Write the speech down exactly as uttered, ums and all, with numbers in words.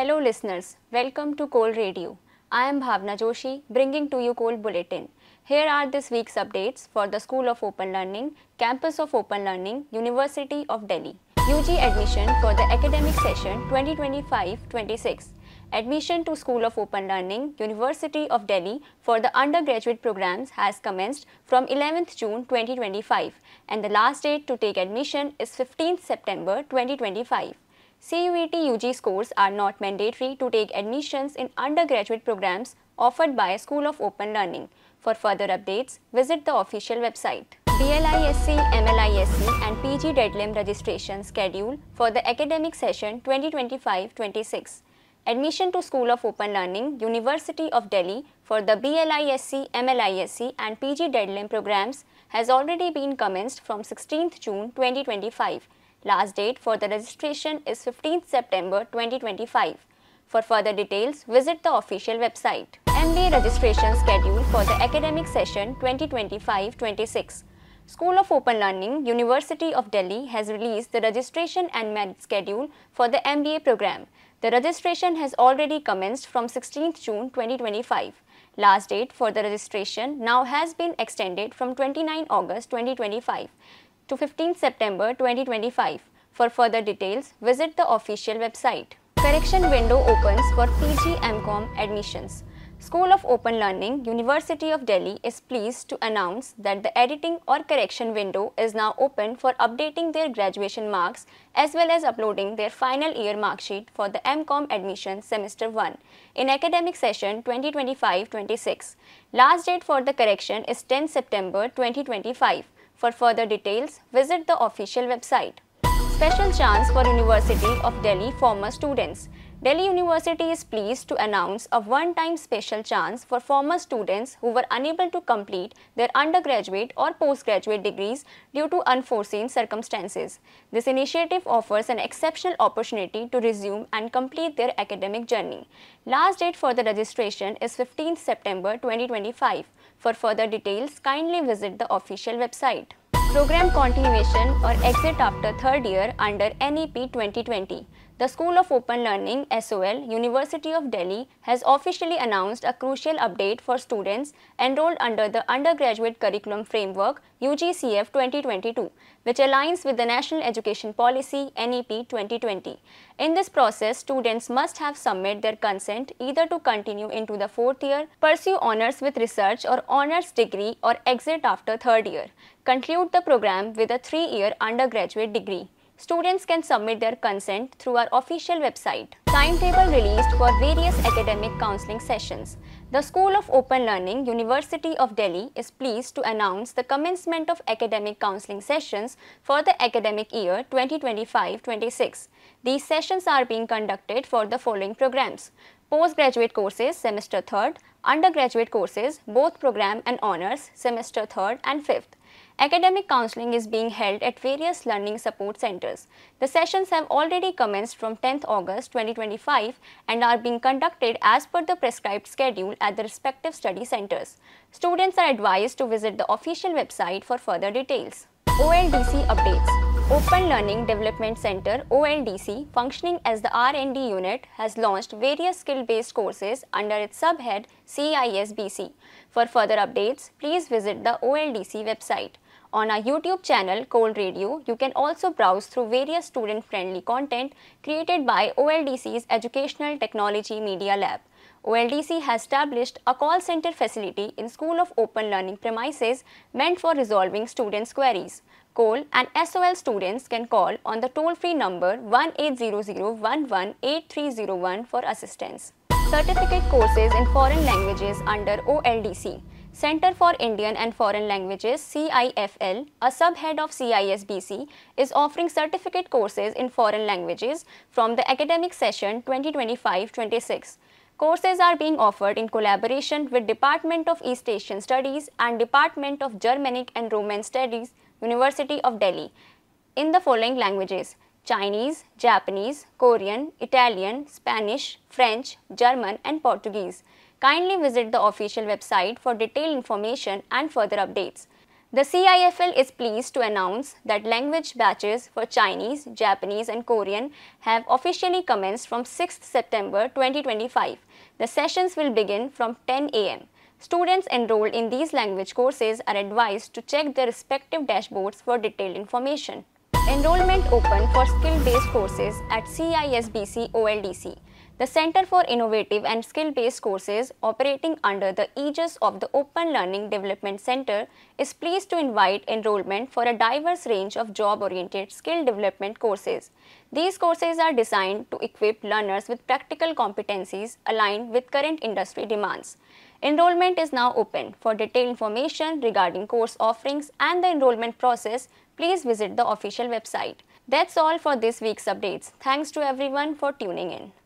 Hello listeners, welcome to Cole Radio. I am Bhavna Joshi, bringing to you Cole Bulletin. Here are this week's updates for the School of Open Learning, Campus of Open Learning, University of Delhi. U G admission for the academic session twenty twenty-five twenty-six. Admission to School of Open Learning, University of Delhi for the undergraduate programs has commenced from eleventh June twenty twenty-five and the last date to take admission is fifteenth September twenty twenty-five. C U E T U G scores are not mandatory to take admissions in undergraduate programs offered by School of Open Learning. For further updates, visit the official website. B L I S C, M L I S C and P G D E D L E M registration schedule for the academic session twenty twenty-five twenty-six. Admission to School of Open Learning, University of Delhi for the B L I S C, M L I S C and P G D E D L E M programs has already been commenced from sixteenth June twenty twenty-five. Last date for the registration is fifteenth September twenty twenty-five. For further details, visit the official website. M B A registration schedule for the academic session twenty twenty-five twenty-six. School of Open Learning, University of Delhi has released the registration and merit schedule for the M B A program. The registration has already commenced from sixteenth June twenty twenty-five. Last date for the registration now has been extended from twenty-ninth August twenty twenty-five to fifteenth September twenty twenty-five. For further details, visit the official website. Correction window opens for P G M Com admissions. School of Open Learning, University of Delhi is pleased to announce that the editing or correction window is now open for updating their graduation marks as well as uploading their final year mark sheet for the M Com admission semester one in academic session twenty twenty-five twenty-six. Last date for the correction is tenth September twenty twenty-five. For further details, visit the official website. Special chance for University of Delhi former students. Delhi University is pleased to announce a one-time special chance for former students who were unable to complete their undergraduate or postgraduate degrees due to unforeseen circumstances. This initiative offers an exceptional opportunity to resume and complete their academic journey. Last date for the registration is fifteenth September twenty twenty-five. For further details, kindly visit the official website. Program continuation or exit after third year under N E P twenty twenty. The School of Open Learning S O L, University of Delhi has officially announced a crucial update for students enrolled under the Undergraduate Curriculum Framework U G C F twenty twenty-two, which aligns with the National Education Policy N E P twenty twenty. In this process, students must have submit their consent either to continue into the fourth year, pursue honors with research or honors degree or exit after third year, conclude the program with a three-year undergraduate degree. Students can submit their consent through our official website. Timetable released for various academic counseling sessions. The School of Open Learning, University of Delhi is pleased to announce the commencement of academic counseling sessions for the academic year twenty twenty-five twenty-six. These sessions are being conducted for the following programs: postgraduate courses semester third, undergraduate courses both program and honors semester third and fifth. Academic counseling is being held at various learning support centers. The sessions have already commenced from tenth August twenty twenty-five and are being conducted as per the prescribed schedule at the respective study centers. Students are advised to visit the official website for further details. O L D C updates. Open Learning Development Center O L D C, functioning as the R and D unit, has launched various skill-based courses under its subhead C I S B C. For further updates, please visit the O L D C website. On our YouTube channel Cole Radio, you can also browse through various student-friendly content created by O L D C's Educational Technology Media Lab. O L D C has established a call center facility in School of Open Learning premises meant for resolving students' queries. Cole and S O L students can call on the toll-free number one eight zero zero one one eight three zero one for assistance. Certificate courses in foreign languages under O L D C. Center for Indian and Foreign Languages C I F L, a subhead of C I S B C, is offering certificate courses in foreign languages from the academic session twenty twenty-five twenty-six. Courses are being offered in collaboration with Department of East Asian Studies and Department of Germanic and Romance Studies, University of Delhi, in the following languages: Chinese, Japanese, Korean, Italian, Spanish, French, German and Portuguese. Kindly visit the official website for detailed information and further updates. The C I F L is pleased to announce that language batches for Chinese, Japanese and Korean have officially commenced from sixth September twenty twenty-five. The sessions will begin from ten A M Students enrolled in these language courses are advised to check their respective dashboards for detailed information. Enrollment open for skill-based courses at C I S B C O L D C. The Center for Innovative and Skill-Based Courses, operating under the aegis of the Open Learning Development Center, is pleased to invite enrollment for a diverse range of job-oriented skill development courses. These courses are designed to equip learners with practical competencies aligned with current industry demands. Enrollment is now open. For detailed information regarding course offerings and the enrollment process, please visit the official website. That's all for this week's updates. Thanks to everyone for tuning in.